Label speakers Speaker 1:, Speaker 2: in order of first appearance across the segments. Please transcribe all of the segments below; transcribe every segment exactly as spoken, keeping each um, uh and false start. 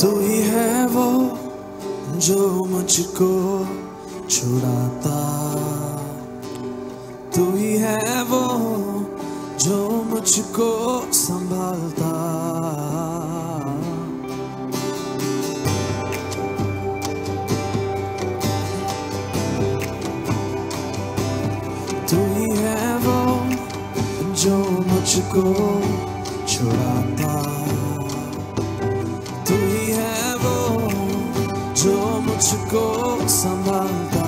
Speaker 1: तू ही है वो जो मुझको छुड़ाता, तू ही है वो जो मुझको संभालता। तू ही है वो जो मुझको छुड़ाता, तू ही है वो जो मुझको संभालता।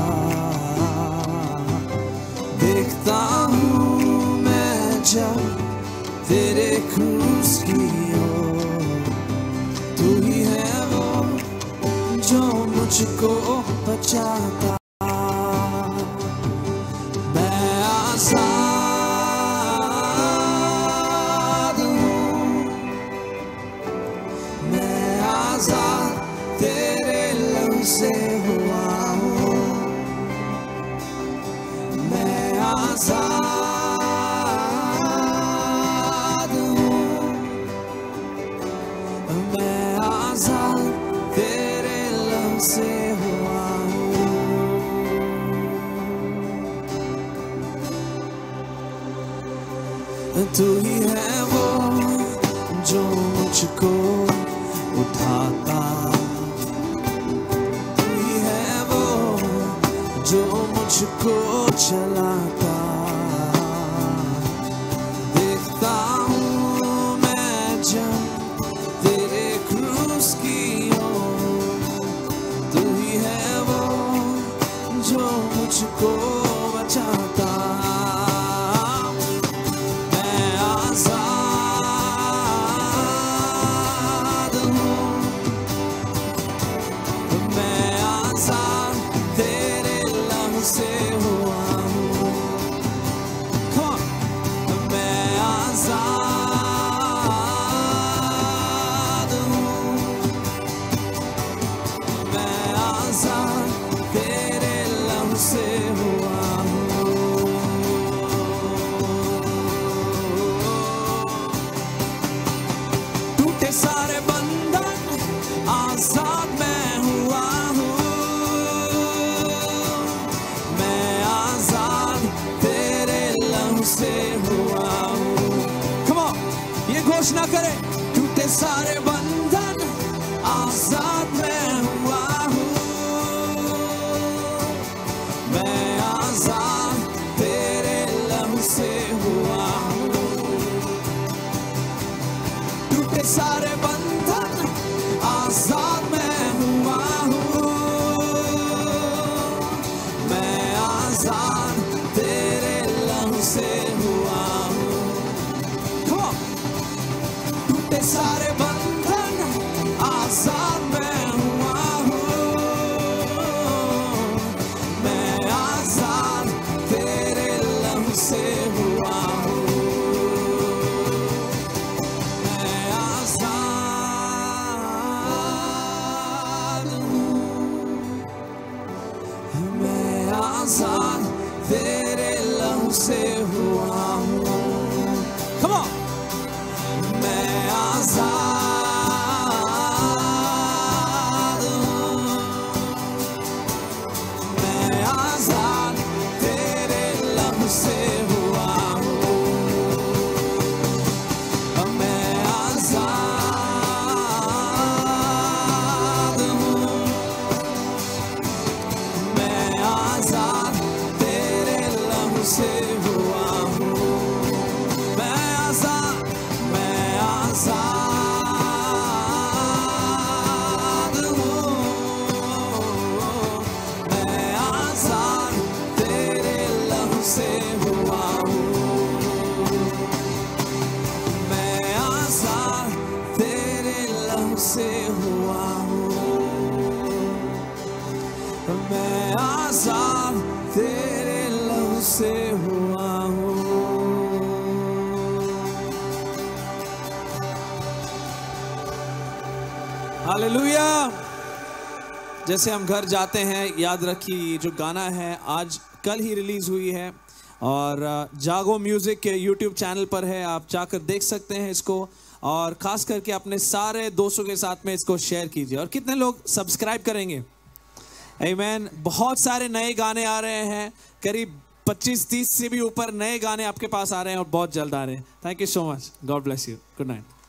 Speaker 1: देखता हूँ मैं जब तेरे क्रूस की ओर, तू ही है वो जो मुझको बचाता। मैं आजाद हूँ, मैं आजाद तेरे लहू से हुआ हूँ। मैं आजाद हूँ, मैं आजाद तेरे लहू से हुआ हूँ। तू ही है वो जो मुझको उठाता, तू ही है वो जो मुझको चलाता। देखता हूँ मैं जब तेरे क्रूस की ओर, तू ही है वो जो मुझको बचाता। मैं आजाद हूँ, मैं आजाद तेरे लहू से हुआ हूँ। Come on. मैं आजाद हूँ, मैं आजाद तेरे लहू से हुआ हूँ। टूटे सारे बंधन आजाद मैं हुआ हूँ। मैं आजाद तेरे लहू से हुआ हूँ। Come on, ये घोषणा करें। टूटे सारे बंधन आजाद मैं हुआ हूँ। मैं आजाद तेरे लहू से हुआ हूँ। टूटे सारे बंधन आजाद मैं हुआ हूँ। मैं आजाद तेरे लहू से हुआ हूँ। Come on. टूटे सारे बंधन आजाद मैं हुआ हूँ। मैं आजाद तेरे लहू से हुआ हूँ। मैं आजाद हूँ, मैं आजाद तेरे लहू से हुआ हूँ। Come on. मैं आजाद हूँ, मैं आजाद तेरे लहू से हुआ हूँ। मैं आजाद हूँ, मैं आजाद तेरे लहू से हुआ हूँ। मैं आजाद, मैं आजाद हूँ, मैं आजाद तेरे लहू से हुआ हूँ। मैं आजाद तेरे लहू से हुआ हूँ। मैं आजाद तेरे लहू से हुआ हूँ। हालेलुया। जैसे हम घर जाते हैं, याद रखिए ये जो गाना है आज कल ही रिलीज हुई है और जागो म्यूजिक के यूट्यूब चैनल पर है, आप जाकर देख सकते हैं इसको। और खास करके अपने सारे दोस्तों के साथ में इसको शेयर कीजिए। और कितने लोग सब्सक्राइब करेंगे? आमीन। बहुत सारे नए गाने आ रहे हैं, करीब पच्चीस तीस से भी ऊपर नए गाने आपके पास आ रहे हैं और बहुत जल्द आ रहे हैं। Thank you so much. God bless you. Good night.